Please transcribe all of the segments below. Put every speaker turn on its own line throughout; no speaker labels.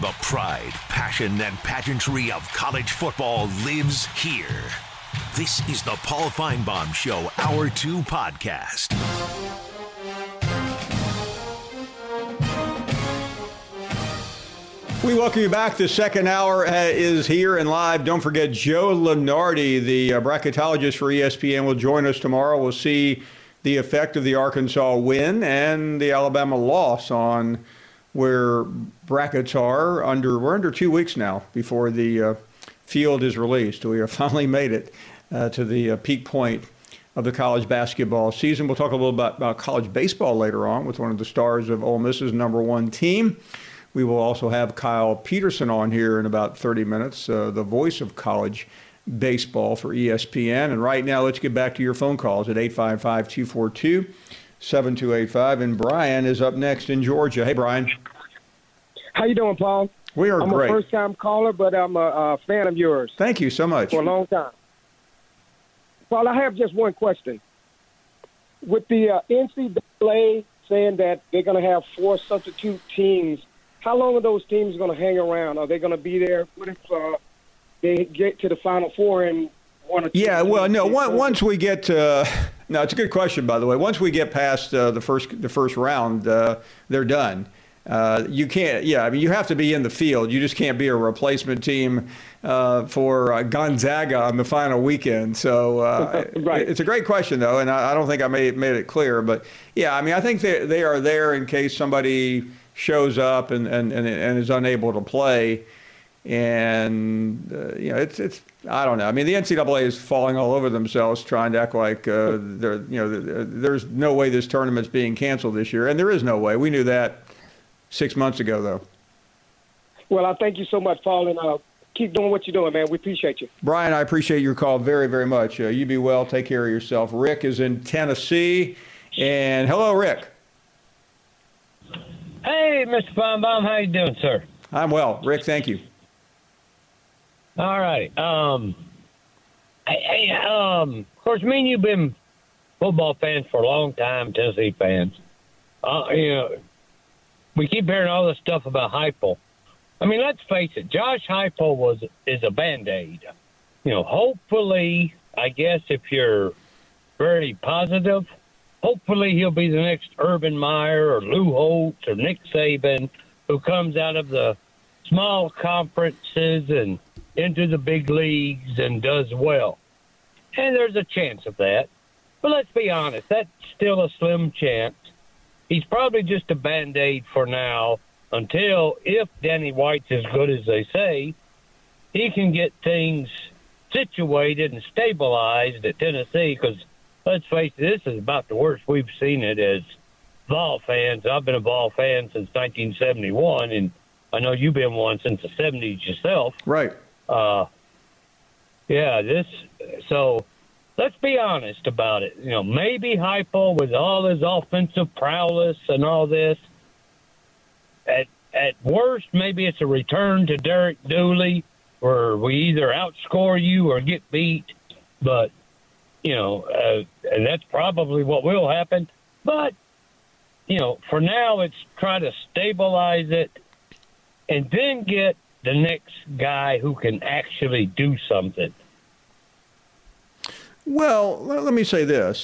The pride, passion, and pageantry of college football lives here. This is the Paul Finebaum Show Hour 2 podcast.
We welcome you back. The second hour is here and live. Don't forget, Joe Lunardi, the bracketologist for ESPN, will join us tomorrow. We'll see the effect of the Arkansas win and the Alabama loss on where brackets are. We're under 2 weeks now before the field is released. We have finally made it to the peak point of the college basketball season. We'll talk a little bit about college baseball later on with one of the stars of Ole Miss's #1 team. We will also have Kyle Peterson on here in about 30 minutes, the voice of college baseball for ESPN. And right now, let's get back to your phone calls at 855-242-7285. And Brian is up next in Georgia. Hey, Brian.
How you doing, Paul?
We are great.
I'm a first-time caller, but I'm a fan of yours.
Thank you so much.
For a long time. Paul, I have just one question. With the NCAA saying that they're going to have 4 substitute teams, how long are those teams going to hang around? Are they going to be there? What if they get to the Final Four and one or two?
Yeah, well, no. Once we get to no, it's a good question, by the way. Once we get past the first round, they're done. You can't. Yeah, I mean, you have to be in the field. You just can't be a replacement team for Gonzaga on the final weekend. So
right.
It's a great question, though, and I don't think I made it clear. But yeah, I mean, I think they are there in case somebody shows up and is unable to play. And it's I don't know. I mean, the NCAA is falling all over themselves trying to act like there's no way this tournament's being canceled this year, and there is no way. We knew that 6 months ago, though.
Well, I thank you so much, Paul, and keep doing what you're doing, man. We appreciate you.
Brian, I appreciate your call very, very much. You be well. Take care of yourself. Rick is in Tennessee, and hello, Rick.
Hey, Mr. Finebaum, how you doing, sir?
I'm well. Rick, thank you.
All right. Of course, me and you've been football fans for a long time, Tennessee fans. We keep hearing all this stuff about Heupel. I mean, let's face it, Josh Heupel is a Band-Aid. Hopefully, I guess if you're very positive, hopefully he'll be the next Urban Meyer or Lou Holtz or Nick Saban, who comes out of the small conferences and into the big leagues and does well. And there's a chance of that. But let's be honest, that's still a slim chance. He's probably just a Band-Aid for now until, if Danny White's as good as they say, he can get things situated and stabilized at Tennessee, because let's face it, this is about the worst we've seen it as Vol fans. I've been a Vol fan since 1971, and I know you've been one since the 70s yourself.
Right.
So let's be honest about it. Maybe Heupel, with all his offensive prowess and all this, at worst, maybe it's a return to Derek Dooley, where we either outscore you or get beat. But, and that's probably what will happen. But, for now, it's try to stabilize it and then get the next guy who can actually do something.
Well, let me say this.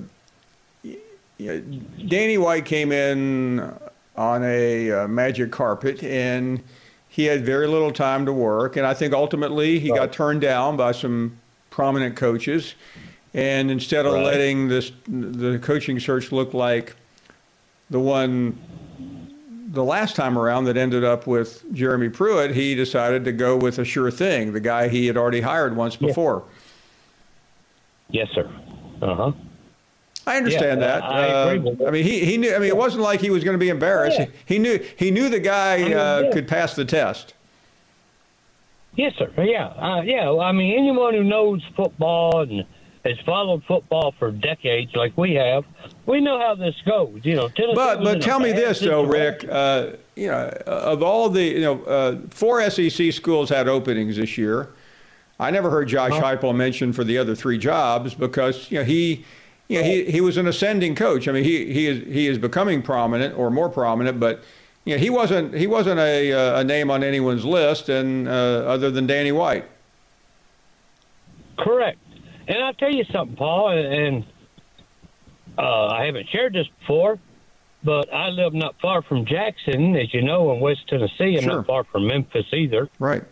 Danny White came in on a magic carpet, and he had very little time to work. And I think ultimately he got turned down by some prominent coaches. And instead of letting the coaching search look like the one the last time around that ended up with Jeremy Pruitt, he decided to go with a sure thing, the guy he had already hired once before.
Yes, sir. Uh-huh.
I understand that.
I agree with that.
I mean, he knew. I mean, it wasn't like he was going to be embarrassed.
Yeah.
He knew the guy could pass the test.
Yes, sir. Yeah. I mean, anyone who knows football and has followed football for decades, like we have, we know how this goes.
But tell me this though, Rick. Of all the 4 SEC schools had openings this year. I never heard Josh Heupel mentioned for the other 3 jobs because he was an ascending coach. I mean, he is becoming prominent or more prominent, but Yeah, he wasn't a name on anyone's list, and other than Danny White.
Correct. And I'll tell you something, Paul, and I haven't shared this before, but I live not far from Jackson, as you know, in West Tennessee, and
Sure.
not far from Memphis either.
Right.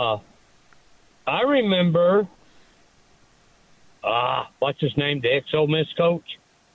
I remember, what's his name, the ex-Ole Miss coach?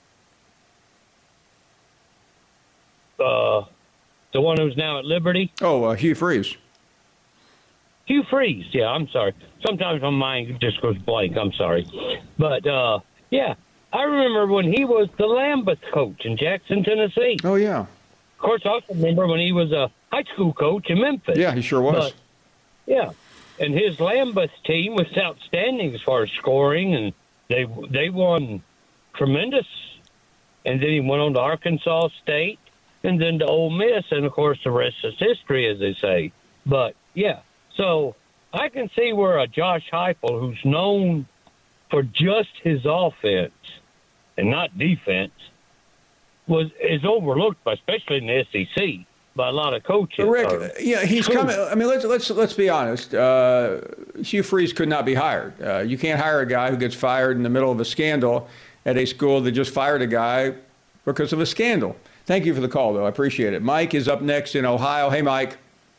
The one who's now at Liberty?
Oh, Hugh Freeze.
Hugh Freeze, yeah, I'm sorry. Sometimes my mind just goes blank, I'm sorry. But, yeah, I remember when he was the Lambeth coach in Jackson, Tennessee.
Oh, yeah.
Of course, I also remember when he was a high school coach in Memphis.
Yeah, he sure was.
But, yeah, and his Lambeth team was outstanding as far as scoring, and they won tremendous. And then he went on to Arkansas State, and then to Ole Miss, and, of course, the rest is history, as they say. But, yeah, so I can see where a Josh Heupel, who's known for just his offense and not defense, is overlooked, especially in the SEC, by a lot of coaches.
But Rick, yeah, he's coming. I mean, let's be honest. Hugh Freeze could not be hired. You can't hire a guy who gets fired in the middle of a scandal at a school that just fired a guy because of a scandal. Thank you for the call, though. I appreciate it. Mike is up next in Ohio. Hey, Mike.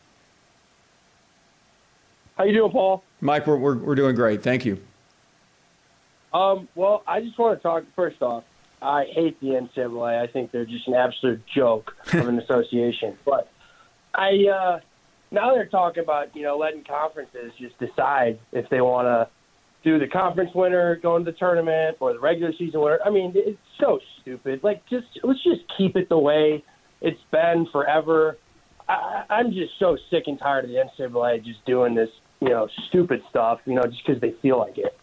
How you doing, Paul?
Mike, we're doing great. Thank you.
Well, I just want to talk, first off, I hate the NCAA. I think they're just an absolute joke of an association. But now they're talking about, letting conferences just decide if they want to do the conference winner going to the tournament or the regular season winner. I mean, it's so stupid. Let's just keep it the way it's been forever. I'm just so sick and tired of the NCAA just doing this, stupid stuff, just because they feel like it.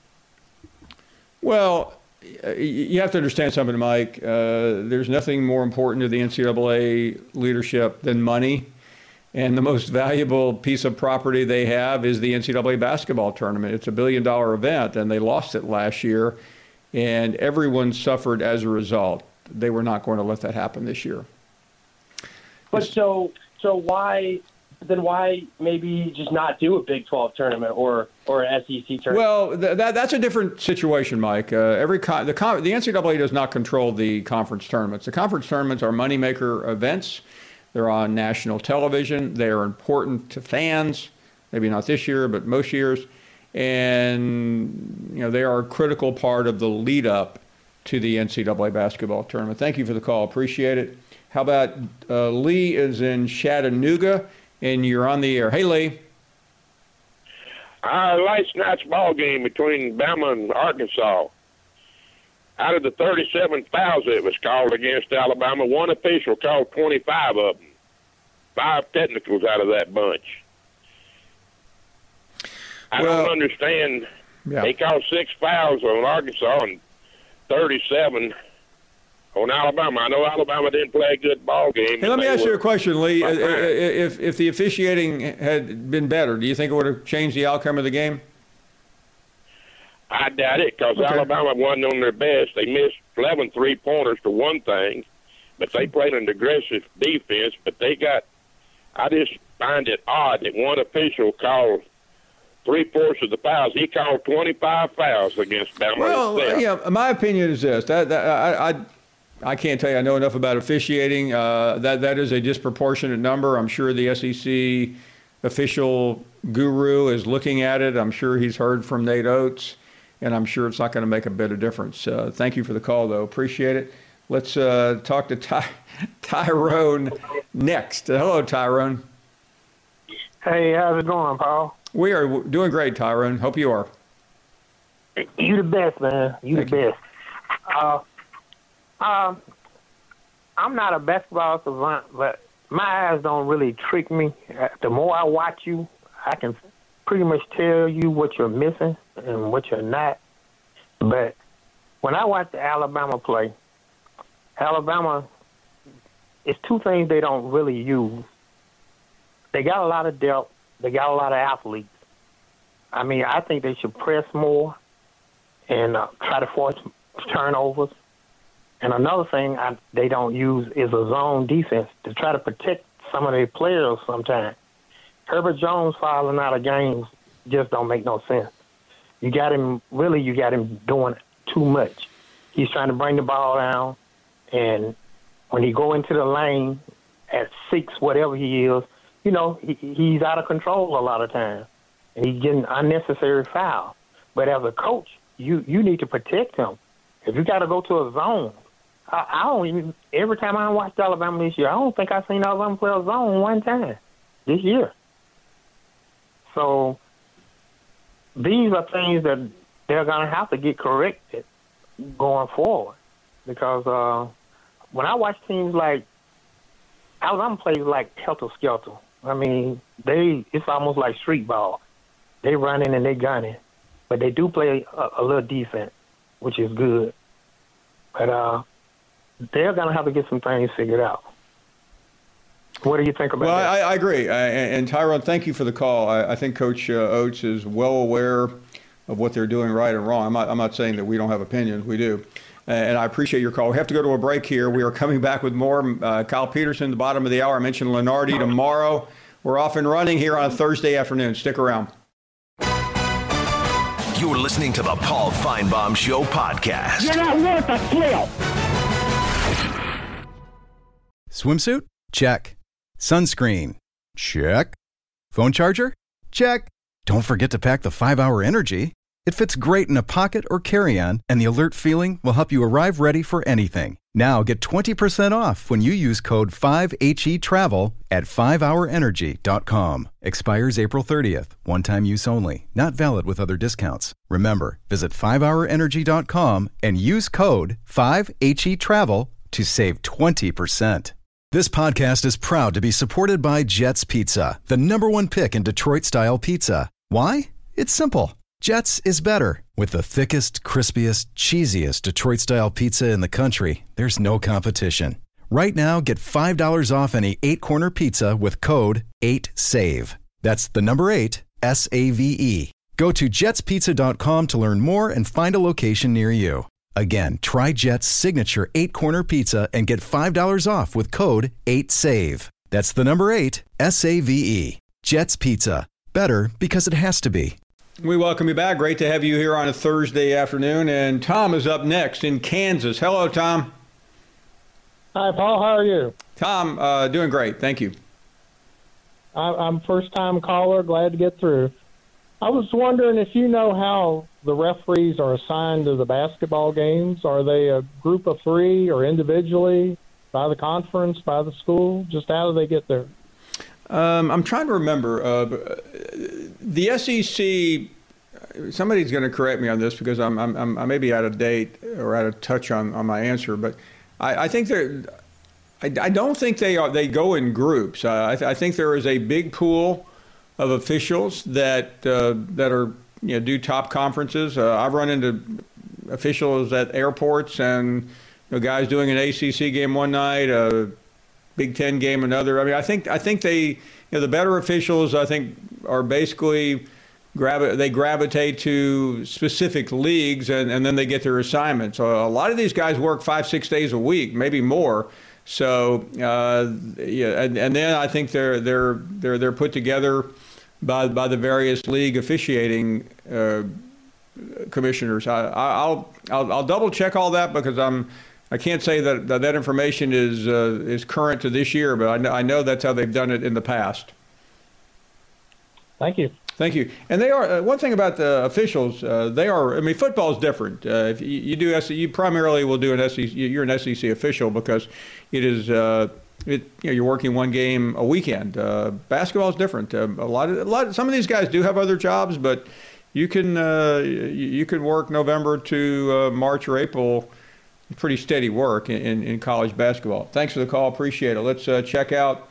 Well, you have to understand something, Mike. There's nothing more important to the NCAA leadership than money. And the most valuable piece of property they have is the NCAA basketball tournament. It's $1 billion event, and they lost it last year, and everyone suffered as a result. They were not going to let that happen this year.
But so why maybe just not do a Big 12 tournament or an SEC tournament?
Well, that's a different situation, Mike. The NCAA does not control the conference tournaments. The conference tournaments are moneymaker events. They're on national television. They are important to fans, maybe not this year, but most years. And, they are a critical part of the lead up to the NCAA basketball tournament. Thank you for the call. Appreciate it. How about Lee is in Chattanooga, and you're on the air. Hey, Lee.
Last night's ball game between Bama and Arkansas. Out of the 37 fouls that was called against Alabama, one official called 25 of them. 5 technicals out of that bunch. I don't understand.
Yeah.
They called 6 fouls on Arkansas and 37 on Alabama. I know Alabama didn't play a good ball game.
Hey, let me ask you a question, Lee. If the officiating had been better, do you think it would have changed the outcome of the game?
I doubt it, because Alabama wasn't on their best. They missed 11 3-pointers for one thing, but they played an aggressive defense. But I just find it odd that one official called 3/4 of the fouls. He called 25 fouls against Bama.
Well, yeah, my opinion is this. I can't tell you I know enough about officiating. That is a disproportionate number. I'm sure the SEC official guru is looking at it. I'm sure he's heard from Nate Oates. And I'm sure it's not going to make a bit of difference. Thank you for the call, though. Appreciate it. Let's talk to Tyrone next. Hello, Tyrone.
Hey, how's it going, Paul?
We are doing great, Tyrone. Hope you are.
You the best, man. You the best. I'm not a basketball savant, but my eyes don't really trick me. The more I watch you, I can pretty much tell you what you're missing and what you're not. But when I watch the Alabama play, Alabama, it's 2 things they don't really use. They got a lot of depth. They got a lot of athletes. I mean, I think they should press more and try to force turnovers. And another thing they don't use is a zone defense to try to protect some of their players sometimes. Herbert Jones falling out of games just don't make no sense. You got him doing too much. He's trying to bring the ball down, and when he go into the lane at 6, whatever he is, he's out of control a lot of times, and he's getting unnecessary foul. But as a coach, you need to protect him. If you got to go to a zone, I don't even. Every time I watched Alabama this year, I don't think I've seen Alabama play a zone one time this year. So these are things that they're going to have to get corrected going forward, because when I watch teams like Alabama plays like helter-skelter. I mean, it's almost like street ball. They running and they gunning, but they do play a little defense, which is good. But they're going to have to get some things figured out. What do you think about that?
Well, I agree. And Tyrone, thank you for the call. I think Coach Oates is well aware of what they're doing right and wrong. I'm not saying that we don't have opinions. We do. And I appreciate your call. We have to go to a break here. We are coming back with more. Kyle Peterson, the bottom of the hour. I mentioned Lenardi tomorrow. We're off and running here on a Thursday afternoon. Stick around.
You're listening to the Paul Feinbaum Show podcast.
You're not worth a thrill.
Swimsuit? Check. Sunscreen? Check. Phone charger? Check. Don't forget to pack the 5-Hour Energy. It fits great in a pocket or carry-on, and the alert feeling will help you arrive ready for anything. Now get 20% off when you use code 5HETRAVEL at 5hourenergy.com. Expires April 30th. One-time use only. Not valid with other discounts. Remember, visit 5hourenergy.com and use code 5HETRAVEL to save 20%. This podcast is proud to be supported by Jets Pizza, the #1 pick in Detroit-style pizza. Why? It's simple. Jets is better. With the thickest, crispiest, cheesiest Detroit-style pizza in the country, there's no competition. Right now, get $5 off any 8-corner pizza with code 8SAVE. That's the number 8, SAVE. Go to jetspizza.com to learn more and find a location near you. Again, try Jet's signature 8-corner pizza and get $5 off with code 8SAVE. That's the number 8, SAVE. Jet's Pizza. Better because it has to be.
We welcome you back. Great to have you here on a Thursday afternoon. And Tom is up next in Kansas. Hello, Tom.
Hi, Paul. How are you?
Tom, doing great. Thank you.
I'm first-time caller. Glad to get through. I was wondering if you know how the referees are assigned to the basketball games. Are they a group of 3 or individually, by the conference, by the school? Just how do they get there?
I'm trying to remember. The SEC, somebody's going to correct me on this because I may be out of date or out of touch on my answer, but I think I don't think they go in groups. I think there is a big pool of officials that are do top conferences. I've run into officials at airports and guys doing an ACC game one night, a Big Ten game another. I mean, I think they the better officials I think are basically they gravitate to specific leagues and then they get their assignments. So a lot of these guys work 5-6 days a week, maybe more. So and then I think they're put together by the various league officiating commissioners. I'll double check all that because I can't say that information is current to this year, but I know that's how they've done it in the past.
Thank you.
Thank you. And they are one thing about the officials. They are. I mean, football is different. If you do SEC, you primarily will do an SEC. You're an SEC official because it is. You're working one game a weekend. Basketball is different. Some of these guys do have other jobs, but you can work November to March or April. Pretty steady work in college basketball. Thanks for the call. Appreciate it. Let's check out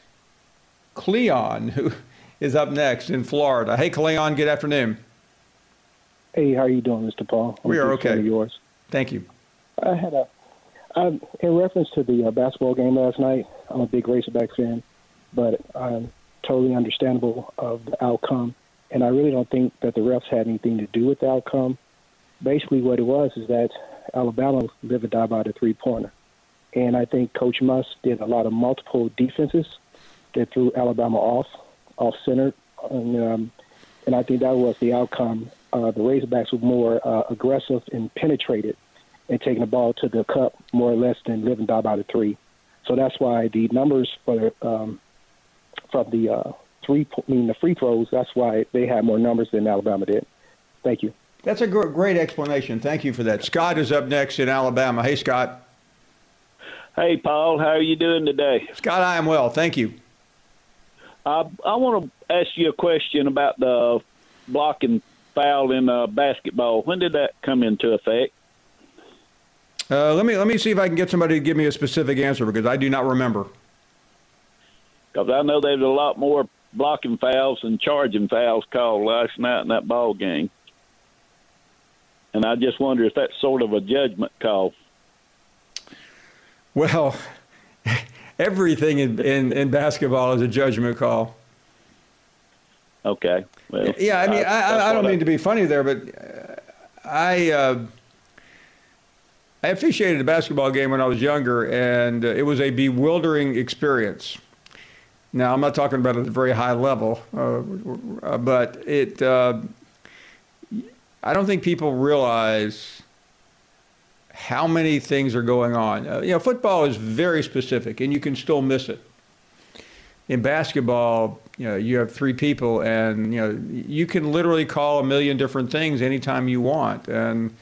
Cleon, who is up next in Florida. Hey, Cleon. Good afternoon.
Hey, how are you doing, Mr. Paul?
We are okay.
Yours.
Thank you.
I had in reference to the basketball game last night, I'm a big Razorback fan, but I'm totally understandable of the outcome, and I really don't think that the refs had anything to do with the outcome. Basically what it was is that Alabama live or die by the three-pointer, and I think Coach Muss did a lot of multiple defenses they threw Alabama off center, and I think that was the outcome. The Razorbacks were more aggressive and penetrated and taking the ball to the cup more or less than live and die by the three. So that's why the numbers for from the the free throws, that's why they had more numbers than Alabama did. Thank you.
That's a great explanation. Thank you for that. Scott is up next in Alabama. Hey, Scott.
Hey, Paul. How are you doing today?
Scott, I am well. Thank you.
I want to ask you a question about the blocking foul in basketball. When did that come into effect?
Let me see if I can get somebody to give me a specific answer because I do not remember.
Because I know there was a lot more blocking fouls and charging fouls called last night in that ball game. And I just wonder if that's sort of a judgment call.
Well, everything in basketball is a judgment call.
Okay. Well,
yeah, I mean, I don't mean to be funny there, but I officiated a basketball game when I was younger, and it was a bewildering experience. Now, I'm not talking about at a very high level, but I don't think people realize how many things are going on. Football is very specific, and you can still miss it. In basketball, you have three people, and you can literally call a million different things anytime you want. And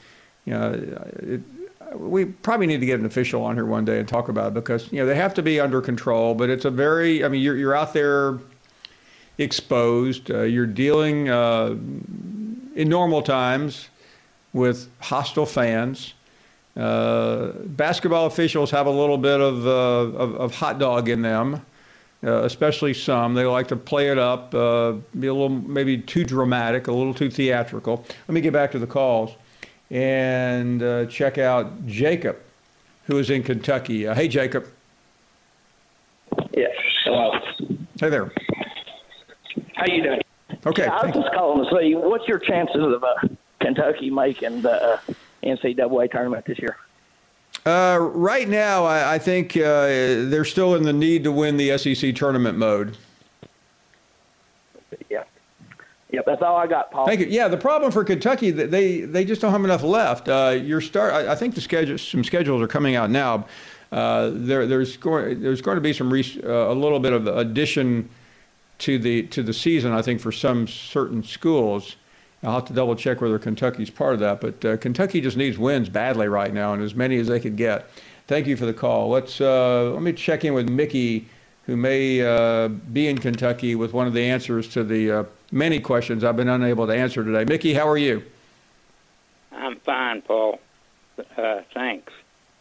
we probably need to get an official on here one day and talk about it because they have to be under control. But it's you're out there exposed. You're dealing in normal times with hostile fans. Basketball officials have a little bit of hot dog in them, especially some. They like to play it up, be a little maybe too dramatic, a little too theatrical. Let me get back to the calls and check out Jacob, who is in Kentucky. Hey, Jacob.
Yes. Hello.
Hey there.
How you doing?
Okay.
I was just calling to see what's your chances of Kentucky making the NCAA tournament this year?
Right now, I think they're still in the need to win the SEC tournament mode.
Yeah. Yep, that's all I got, Paul.
Thank you. Yeah, the problem for Kentucky, they just don't have enough left. I think some schedules are coming out now. There's going to be a little bit of addition to the season, I think, for some certain schools. I'll have to double check whether Kentucky's part of that, but Kentucky just needs wins badly right now, and as many as they could get. Thank you for the call. Let me check in with Mickey, who may be in Kentucky with one of the answers to the many questions I've been unable to answer today. Mickey, how are you?
I'm fine, Paul. Thanks.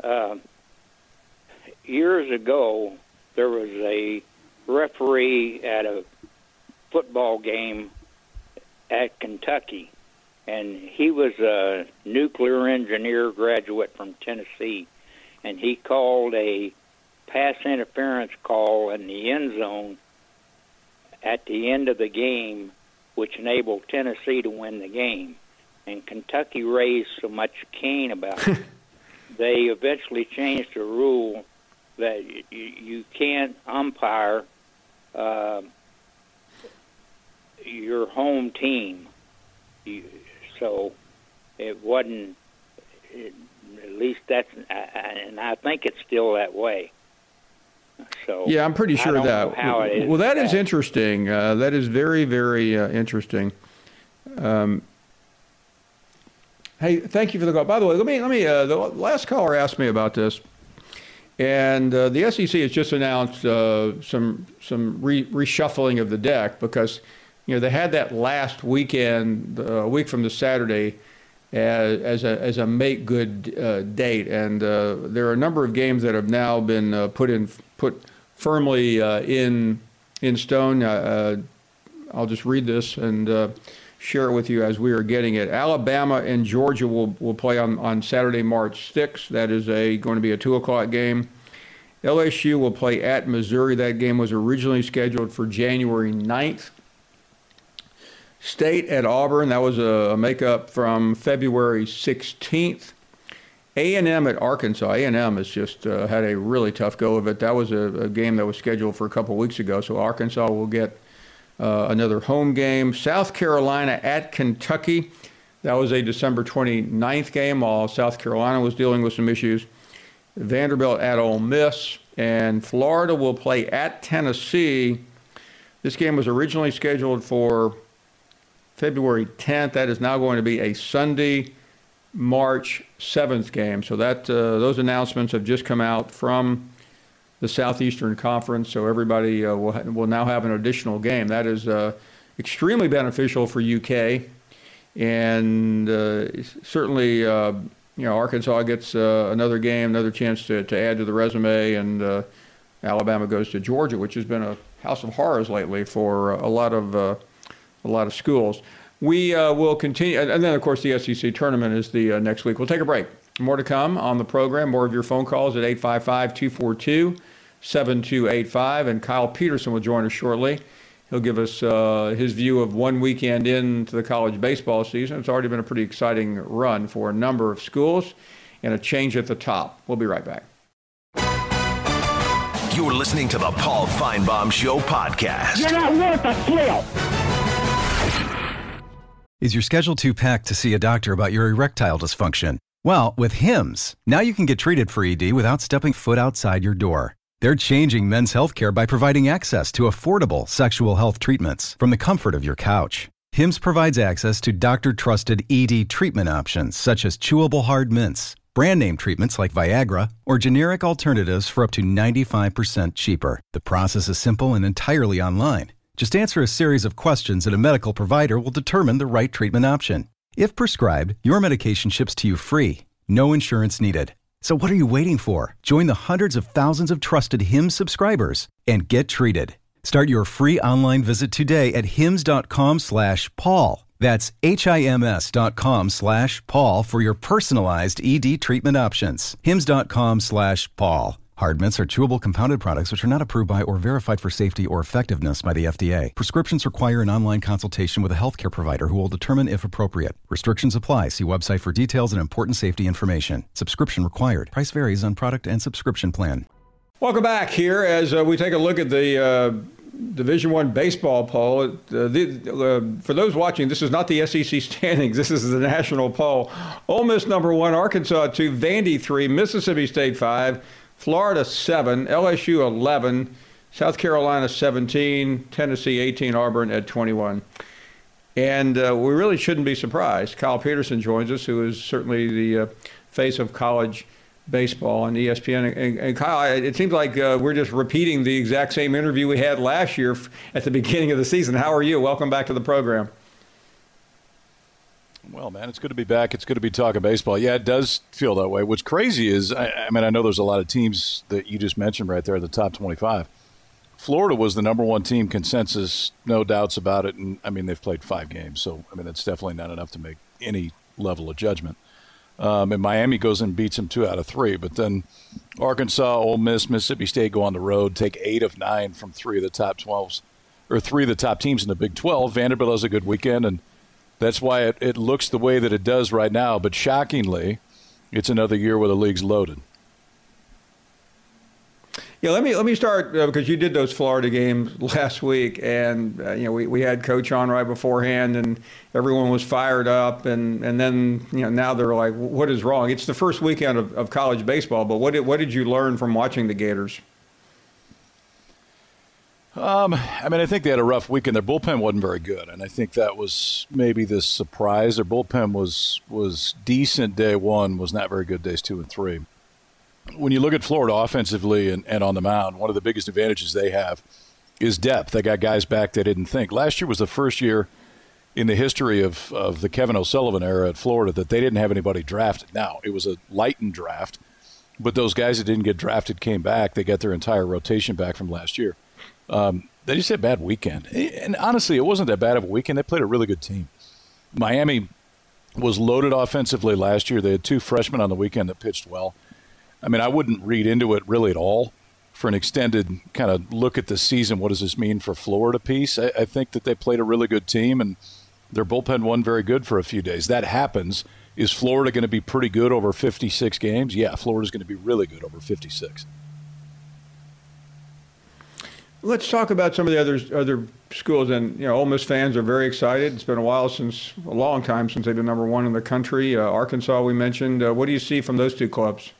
Years ago, there was a referee at a football game at Kentucky, and he was a nuclear engineer graduate from Tennessee, and he called a pass interference call in the end zone at the end of the game, which enabled Tennessee to win the game. And Kentucky raised so much cane about it. They eventually changed the rule that you can't umpire your home team. So it wasn't, at least that's, and I think it's still that way. So
yeah, I'm pretty sure of that.
How it is.
Well, that is interesting. That is very, very interesting. Hey, thank you for the call. By the way, let me. The last caller asked me about this, and the SEC has just announced some reshuffling of the deck because they had that last weekend, a week from the Saturday, as a make good date, and there are a number of games that have now been put firmly in stone. I'll just read this and share it with you as we are getting it. Alabama and Georgia will play on Saturday, March 6th. That is going to be a 2:00 game. LSU will play at Missouri. That game was originally scheduled for January 9th. State at Auburn, that was a makeup from February 16th. A&M at Arkansas. A&M has just had a really tough go of it. That was a game that was scheduled for a couple weeks ago, so Arkansas will get another home game. South Carolina at Kentucky. That was a December 29th game while South Carolina was dealing with some issues. Vanderbilt at Ole Miss. And Florida will play at Tennessee. This game was originally scheduled for February 10th. That is now going to be a Sunday, March 7th game. So that those announcements have just come out from the Southeastern Conference. So everybody will now have an additional game. That is extremely beneficial for UK. And certainly, Arkansas gets another game, another chance to add to the resume. And Alabama goes to Georgia, which has been a house of horrors lately for a lot of schools. We will continue, and then of course the SEC tournament is the next week. We'll take a break. More to come on the program. More of your phone calls at 855-242-7285, and Kyle Peterson will join us shortly. He'll give us his view of one weekend into the college baseball season. It's already been a pretty exciting run for a number of schools and a change at the top. We'll be right back.
You're listening to the Paul Feinbaum Show podcast.
You're not worth a flail.
Is your schedule too packed to see a doctor about your erectile dysfunction? Well, with Hims, now you can get treated for ED without stepping foot outside your door. They're changing men's healthcare by providing access to affordable sexual health treatments from the comfort of your couch. Hims provides access to doctor-trusted ED treatment options such as chewable hard mints, brand name treatments like Viagra, or generic alternatives for up to 95% cheaper. The process is simple and entirely online. Just answer a series of questions and a medical provider will determine the right treatment option. If prescribed, your medication ships to you free. No insurance needed. So what are you waiting for? Join the hundreds of thousands of trusted Hims subscribers and get treated. Start your free online visit today at hims.com/Paul. That's HIMS.com/Paul for your personalized ED treatment options. hims.com/Paul. Hard mints are chewable compounded products which are not approved by or verified for safety or effectiveness by the FDA. Prescriptions require an online consultation with a healthcare provider who will determine if appropriate. Restrictions apply. See website for details and important safety information. Subscription required. Price varies on product and subscription plan.
Welcome back here as we take a look at the Division I baseball poll. For those watching, this is not the SEC standings. This is the national poll. Ole Miss number 1, Arkansas 2, Vandy 3, Mississippi State 5, Florida 7, LSU 11, South Carolina 17, Tennessee 18, Auburn at 21. And we really shouldn't be surprised. Kyle Peterson joins us, who is certainly the face of college baseball on ESPN. And Kyle, it seems like we're just repeating the exact same interview we had last year at the beginning of the season. How are you? Welcome back to the program.
Well, man, it's good to be back. It's good to be talking baseball. Yeah, it does feel that way. What's crazy is, I know there's a lot of teams that you just mentioned right there, the top 25. Florida was the number 1 team consensus, no doubts about it. And, they've played 5 games. So, it's definitely not enough to make any level of judgment. And Miami goes and beats them 2 out of 3. But then Arkansas, Ole Miss, Mississippi State go on the road, take 8 of 9 from 3 of the top 12s, or 3 of the top teams in the Big 12. Vanderbilt has a good weekend, and that's why it looks the way that it does right now. But shockingly, it's another year where the league's loaded.
Yeah, let me start because you did those Florida games last week, and we had Coach on right beforehand, and everyone was fired up, and then now they're like, what is wrong? It's the first weekend of college baseball, but what did you learn from watching the Gators?
I think they had a rough weekend. Their bullpen wasn't very good, and I think that was maybe the surprise. Their bullpen was decent day 1, was not very good days 2 and 3. When you look at Florida offensively and on the mound, one of the biggest advantages they have is depth. They got guys back they didn't think. Last year was the first year in the history of the Kevin O'Sullivan era at Florida that they didn't have anybody drafted. Now, it was a lightened draft, but those guys that didn't get drafted came back. They got their entire rotation back from last year. They just had a bad weekend. And honestly, it wasn't that bad of a weekend. They played a really good team. Miami was loaded offensively last year. They had 2 freshmen on the weekend that pitched well. I wouldn't read into it really at all for an extended kind of look at the season. What does this mean for Florida piece? I think that they played a really good team, and their bullpen wasn't very good for a few days. That happens Is Florida going to be pretty good over 56 games? Yeah, Florida's going to be really good over 56.
Let's talk about some of the other schools. And, Ole Miss fans are very excited. It's been a long time since they've been number one in the country. Arkansas, we mentioned. What do you see from those two clubs?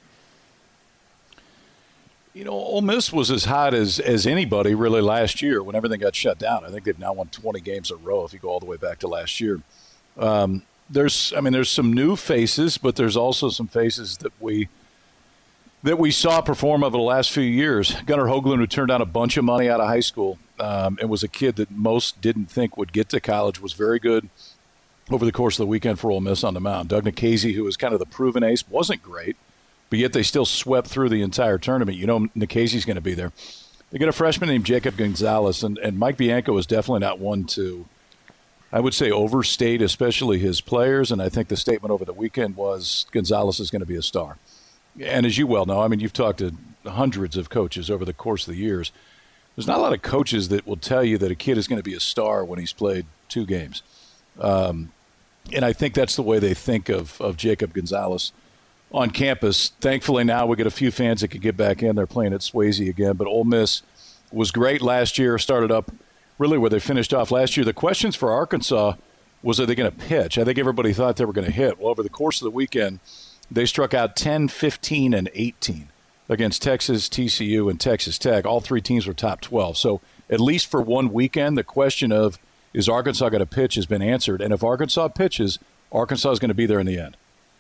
Ole Miss was as hot as anybody really last year when everything got shut down. I think they've now won 20 games in a row if you go all the way back to last year. There's some new faces, but there's also some faces that we saw perform over the last few years. Gunnar Hoagland, who turned down a bunch of money out of high school and was a kid that most didn't think would get to college, was very good over the course of the weekend for Ole Miss on the mound. Doug Nikhazy, who was kind of the proven ace, wasn't great, but yet they still swept through the entire tournament. Nikhazy's going to be there. They got a freshman named Jacob Gonzalez, and Mike Bianco is definitely not one to, I would say, overstate, especially his players, and I think the statement over the weekend was Gonzalez is going to be a star. And as you well know, you've talked to hundreds of coaches over the course of the years. There's not a lot of coaches that will tell you that a kid is going to be a star when he's played 2 games. And I think that's the way they think of Jacob Gonzalez on campus. Thankfully, now we get a few fans that can get back in. They're playing at Swayze again. But Ole Miss was great last year, started up really where they finished off last year. The questions for Arkansas was, are they going to pitch? I think everybody thought they were going to hit. Well, over the course of the weekend, they struck out 10, 15, and 18 against Texas, TCU, and Texas Tech. All 3 teams were top 12. So at least for one weekend, the question of is Arkansas going to pitch has been answered. And if Arkansas pitches, Arkansas is going to be there in the end.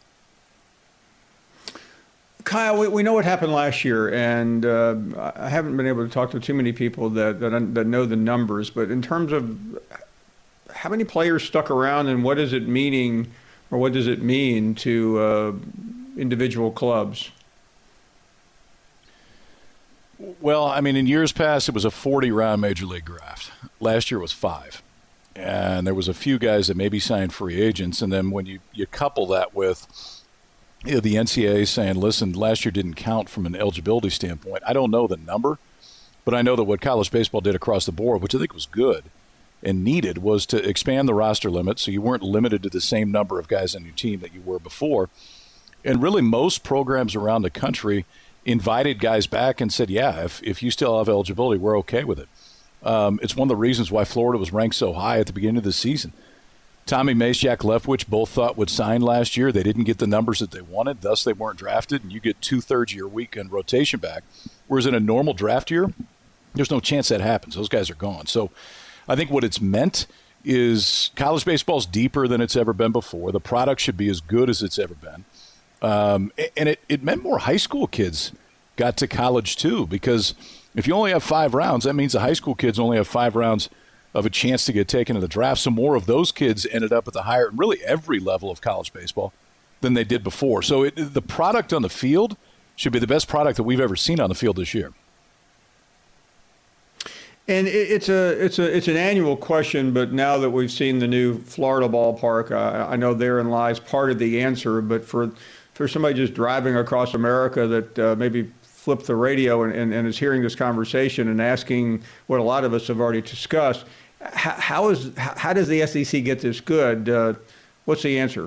Kyle, we know what happened last year, and I haven't been able to talk to too many people that know the numbers. But in terms of how many players stuck around and what does it mean to individual clubs?
Well, in years past, it was a 40-round Major League draft. Last year was 5. And there was a few guys that maybe signed free agents. And then when you couple that with the NCAA saying, listen, last year didn't count from an eligibility standpoint. I don't know the number, but I know that what college baseball did across the board, which I think was good and needed, was to expand the roster limit so you weren't limited to the same number of guys on your team that you were before. And really most programs around the country invited guys back and said, yeah, if you still have eligibility, we're okay with it. It's one of the reasons why Florida was ranked so high at the beginning of the season. Tommy Mace, Jack Leftwich both thought would sign last year. They didn't get the numbers that they wanted, thus they weren't drafted, and you get 2/3 of your weekend rotation back. Whereas in a normal draft year, there's no chance that happens. Those guys are gone. So I think what it's meant is college baseball's deeper than it's ever been before. The product should be as good as it's ever been. And it meant more high school kids got to college too, because if you only have 5 rounds, that means the high school kids only have 5 rounds of a chance to get taken to the draft. So more of those kids ended up at the higher, really every level of college baseball than they did before. So the product on the field should be the best product that we've ever seen on the field this year.
And it's an annual question, but now that we've seen the new Florida ballpark, I know therein lies part of the answer. But for somebody just driving across America that maybe flipped the radio and is hearing this conversation and asking what a lot of us have already discussed, how does the SEC get this good? What's the answer?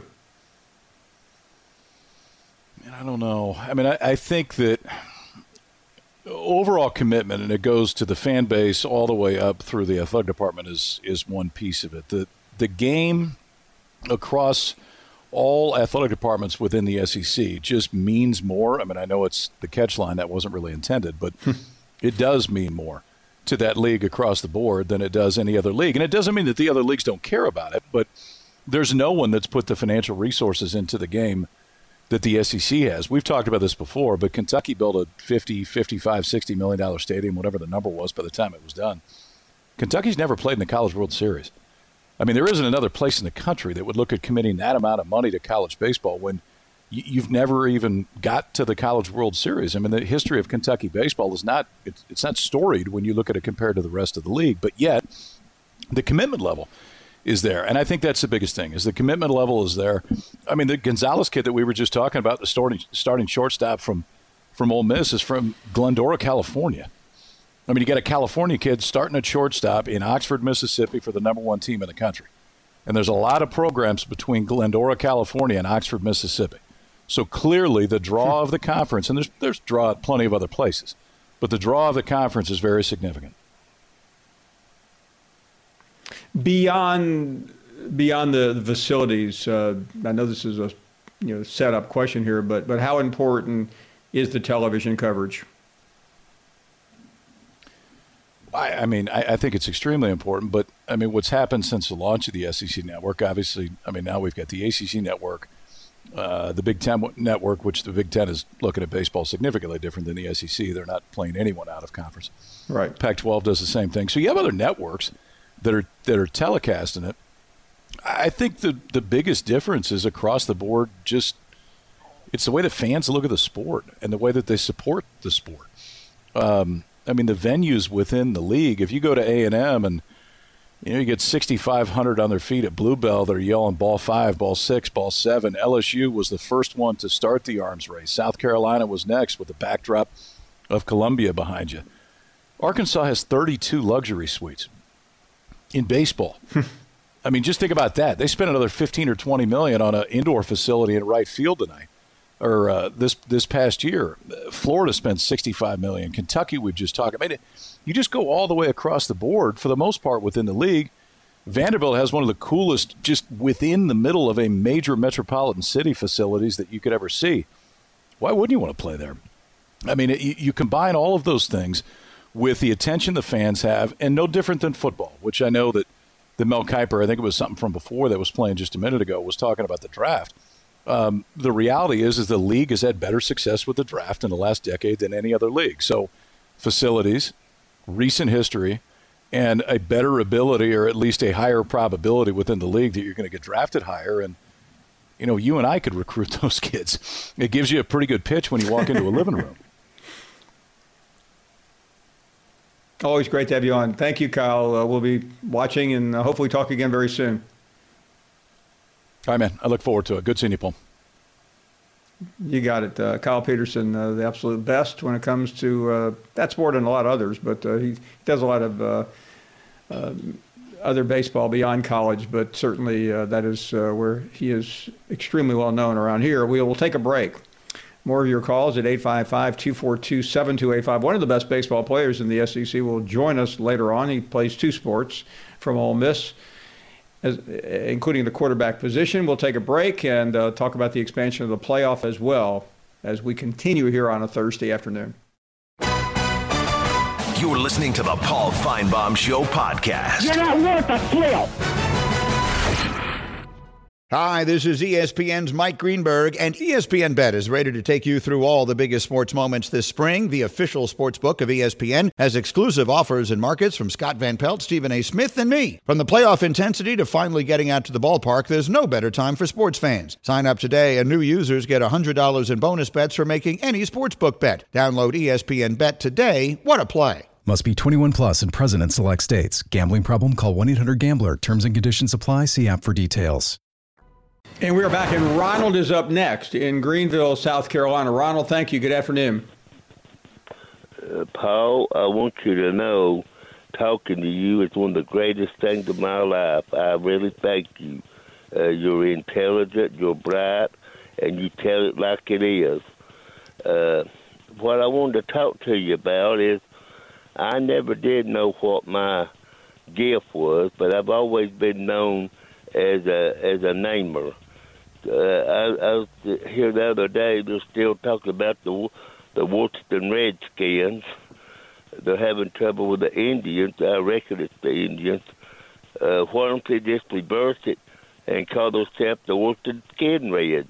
I don't know. I think that overall commitment, and it goes to the fan base all the way up through the athletic department, is one piece of it. The game across all athletic departments within the SEC just means more. I know it's the catch line that wasn't really intended, but it does mean more to that league across the board than it does any other league. And it doesn't mean that the other leagues don't care about it, but there's no one that's put the financial resources into the game that the SEC has. We've talked about this before, but Kentucky built a $50, $55, $60 million stadium, whatever the number was by the time it was done. Kentucky's never played in the College World Series. There isn't another place in the country that would look at committing that amount of money to college baseball when you've never even got to the College World Series. The history of Kentucky baseball is not storied when you look at it compared to the rest of the league, but yet the commitment level is there. And I think that's the biggest thing, is the commitment level is there. The Gonzalez kid that we were just talking about, the starting shortstop from Ole Miss, is from Glendora, California. You got a California kid starting at shortstop in Oxford, Mississippi for the number 1 team in the country. And there's a lot of programs between Glendora, California, and Oxford, Mississippi. So clearly the draw of the conference, and there's draw at plenty of other places, but the draw of the conference is very significant.
Beyond the facilities, I know this is a set-up question here, but how important is the television coverage?
I think it's extremely important, but what's happened since the launch of the SEC network, obviously, now we've got the ACC network, the Big Ten network, which the Big Ten is looking at baseball significantly different than the SEC. They're not playing anyone out of conference.
Right.
Pac-12 does the same thing. So you have other networks that are telecasting it. I think the biggest difference is across the board. Just it's the way the fans look at the sport and the way that they support the sport. The venues within the league, if you go to A&M and you get 6,500 on their feet at Bluebell, they're yelling ball 5, ball 6, ball 7. LSU was the first one to start the arms race. South Carolina was next with the backdrop of Columbia behind you. Arkansas has 32 luxury suites in baseball. Just think about that. They spent another $15 or $20 million on an indoor facility in right field tonight. Or this past year, Florida spent $65 million. Kentucky, we've just talked. You just go all the way across the board for the most part within the league. Vanderbilt has one of the coolest, just within the middle of a major metropolitan city facilities that you could ever see. Why wouldn't you want to play there? You combine all of those things with the attention the fans have, and no different than football, which I know that Mel Kiper, I think it was something from before that was playing just a minute ago, was talking about the draft. The reality is the league has had better success with the draft in the last decade than any other league. So facilities, recent history, and a better ability, or at least a higher probability within the league that you're going to get drafted higher. And, you and I could recruit those kids. It gives you a pretty good pitch when you walk into a living room.
Always great to have you on. Thank you, Kyle. We'll be watching and hopefully talk again very soon.
All right, man. I look forward to it. Good seeing you, Paul.
You got it. Kyle Peterson, the absolute best when it comes to that sport and a lot of others, but he does a lot of other baseball beyond college, but certainly that is where he is extremely well known around here. We will take a break. More of your calls at 855-242-7285. One of the best baseball players in the SEC will join us later on. He plays two sports from Ole Miss, including the quarterback position. We'll take a break and talk about the expansion of the playoff as well as we continue here on a Thursday afternoon.
You're listening to the Paul Feinbaum Show podcast.
You're not worth a flip.
Hi, this is ESPN's Mike Greenberg, and ESPN Bet is ready to take you through all the biggest sports moments this spring. The official sports book of ESPN has exclusive offers and markets from Scott Van Pelt, Stephen A. Smith, and me. From the playoff intensity to finally getting out to the ballpark, there's no better time for sports fans. Sign up today, and new users get $100 in bonus bets for making any sportsbook bet. Download ESPN Bet today. What a play.
Must be 21 plus and present in select states. Gambling problem? Call 1-800-GAMBLER. Terms and conditions apply. See app for details.
And we are back, and Ronald is up next in Greenville, South Carolina. Ronald, thank you. Good afternoon.
Paul, I want you to know, talking to you is one of the greatest things of my life. I really thank you. You're intelligent, you're bright, and you tell it like it is. What I wanted to talk to you about is I never did know what my gift was, but I've always been known as a namer. I was here the other day. They're still talking about the Washington Redskins. They're having trouble with the Indians. I reckon it's the Indians. Why don't they just reverse it and call themselves the Washington Skin Reds?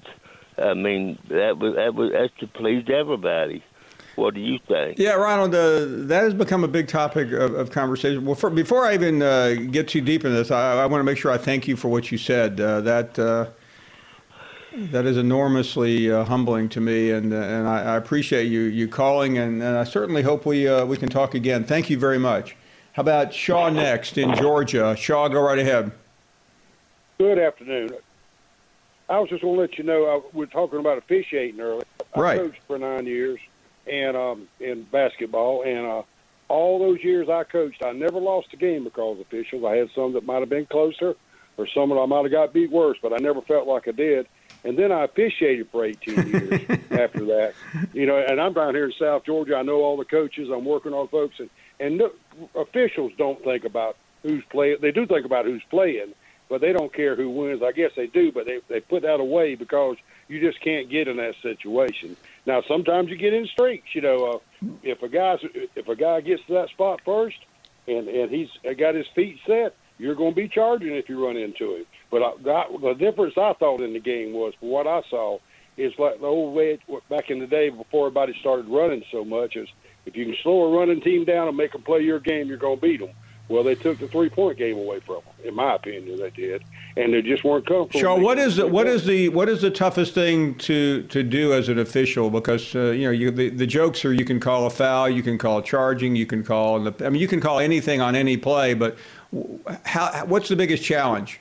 That's to please everybody. What do you think?
Yeah, Ronald, that has become a big topic of conversation. Well, before I even get too deep in this, I want to make sure I thank you for what you said. That is enormously humbling to me, and I appreciate you calling, and I certainly hope we can talk again. Thank you very much. How about Shaw next in Georgia? Shaw, go right ahead.
Good afternoon. I was just going to let you know, we were talking about officiating earlier. I coached for 9 years. And in basketball, and all those years I coached, I never lost a game because of officials. I had some that might have been closer, or some of them I might have got beat worse, but I never felt like I did. And then I officiated for 18 years after that. You know, and I'm down here in South Georgia. I know all the coaches. I'm working on folks. And no, officials don't think about who's playing. They do think about who's playing, but they don't care who wins. I guess they do, but they put that away because you just can't get in that situation. Now, sometimes you get in streaks. You know, if a guy gets to that spot first and he's got his feet set, you're going to be charging if you run into him. But the difference I thought in the game was, for what I saw, is like the old way back in the day before everybody started running so much, is if you can slow a running team down and make them play your game, you're going to beat them. Well, they took the 3-point game away from them, in my opinion, they did, and they just weren't comfortable.
Sean, what is the toughest thing to do as an official? Because the jokes are you can call a foul, you can call charging, you can call you can call anything on any play, but what's the biggest challenge?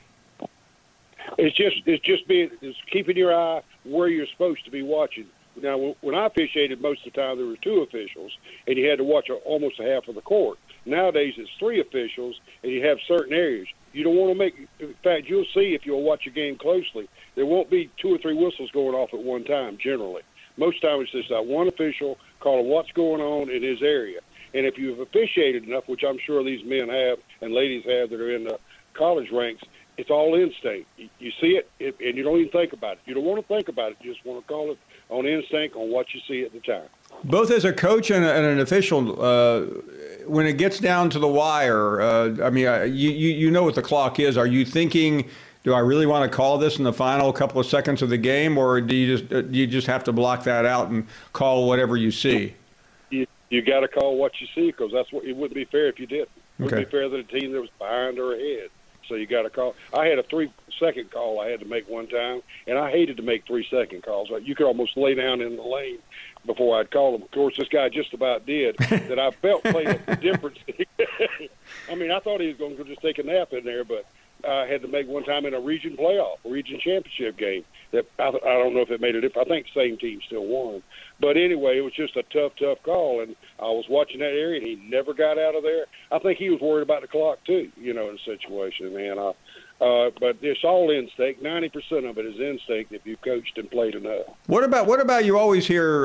It's keeping your eye where you're supposed to be watching. Now, when I officiated, most of the time there were 2 officials, and you had to watch almost a half of the court. Nowadays, it's 3 officials, and you have certain areas. You don't want to make – in fact, you'll see if you'll watch a game closely, there won't be 2 or 3 whistles going off at one time, generally. Most time it's just that one official calling what's going on in his area. And if you've officiated enough, which I'm sure these men have and ladies have that are in the college ranks, it's all instinct. You see it, and you don't even think about it. You don't want to think about it. You just want to call it on instinct on what you see at the time.
Both as a coach and an official, when it gets down to the wire, you know what the clock is. Are you thinking, do I really want to call this in the final couple of seconds of the game, or do you just have to block that out and call whatever you see?
You got to call what you see, because it wouldn't be fair if you didn't. It wouldn't be fair to the team that was behind or ahead. So you got to call. I had a 3-second call I had to make one time, and I hated to make 3-second calls. You could almost lay down in the lane before I'd call them. Of course, this guy just about did. That I felt played the difference. I mean, I thought he was going to just take a nap in there, but I had to make one time in a region championship game. That I don't know if it made a difference. I think the same team still won. But anyway, it was just a tough call, and I was watching that area, and he never got out of there. I think he was worried about the clock too, in the situation, man. But it's all instinct. 90% of it is instinct if you coached and played enough.
What about you always hear,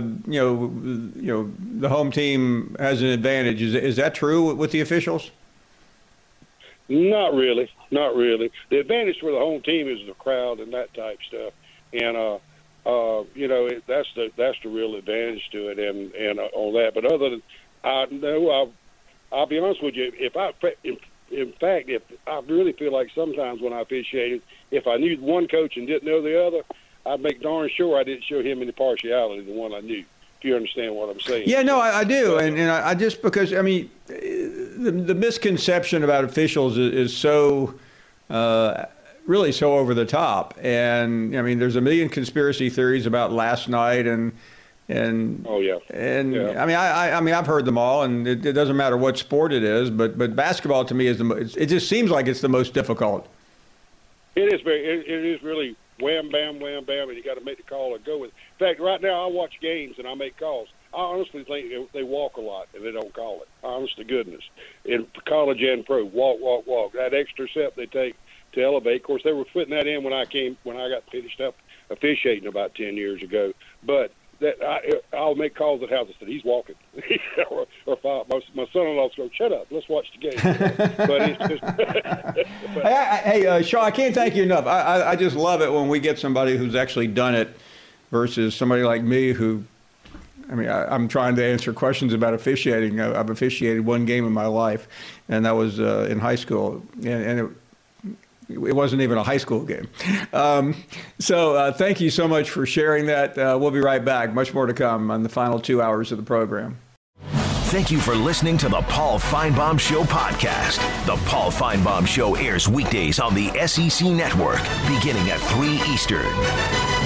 the home team has an advantage. Is that true with the officials?
Not really. The advantage for the home team is the crowd and that type stuff, and that's the real advantage to it, and all that. But other than I'll be honest with you, if I really feel like sometimes when I officiated, if I knew one coach and didn't know the other, I'd make darn sure I didn't show him any partiality, the one I knew. If you understand what I'm saying.
Yeah, no, I do, and I just because the misconception about officials is so really so over the top, and there's a million conspiracy theories about last night and oh yeah, and yeah. I've heard them all, and it doesn't matter what sport it is, but basketball to me is it just seems like it's the most difficult.
It is really wham bam, and you got to make the call and go with it. In fact, right now I watch games and I make calls. I honestly think they walk a lot and they don't call it. Honest to goodness, in college and pro, walk. That extra step they take to elevate. Of course, they were putting that in when I got finished up officiating about 10 years ago. But I'll make calls at houses that he's walking, or my son-in-law's going, shut up, let's watch the game. But it's just.
Hey, Shaw, I can't thank you enough. I just love it when we get somebody who's actually done it versus somebody like me who. I'm trying to answer questions about officiating. I've officiated one game in my life, and that was in high school, and it wasn't even a high school game. So thank you so much for sharing that. We'll be right back. Much more to come on the final 2 hours of the program.
Thank you for listening to the Paul Feinbaum Show podcast. The Paul Feinbaum Show airs weekdays on the SEC Network, beginning at 3 Eastern.